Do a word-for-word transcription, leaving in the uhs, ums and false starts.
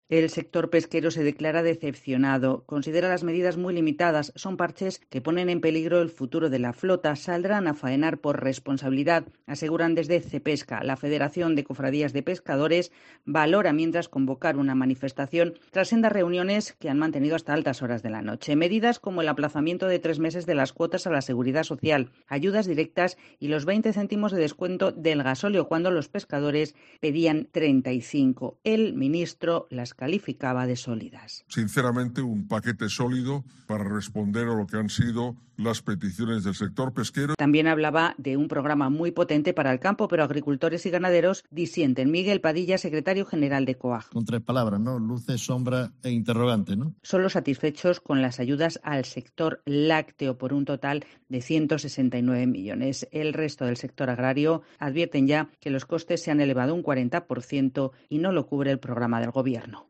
El sector pesquero se declara decepcionado. Considera las medidas muy limitadas. Son parches que ponen en peligro el futuro de la flota. Saldrán a faenar por responsabilidad, aseguran desde Cepesca. La Federación de Cofradías de Pescadores valora mientras convocar una manifestación tras sendas reuniones que han mantenido hasta altas horas de la noche. Medidas como el aplazamiento de tres meses de las cuotas a la Seguridad Social, ayudas directas y los veinte céntimos de descuento del gasóleo cuando los pescadores pedían treinta y cinco. El ministro las calificaba de sólidas. Sinceramente, un paquete sólido para responder a lo que han sido las peticiones del sector pesquero. También hablaba de un programa muy potente para el campo, pero agricultores y ganaderos disienten. Miguel Padilla, secretario general de COAG. Con tres palabras, ¿no? Luces, sombra e interrogante, ¿no? Solo satisfechos con las ayudas al sector lácteo por un total de ciento sesenta y nueve millones. El resto del sector agrario advierten ya que los costes se han elevado un cuarenta por ciento y no lo cubre el programa del Gobierno.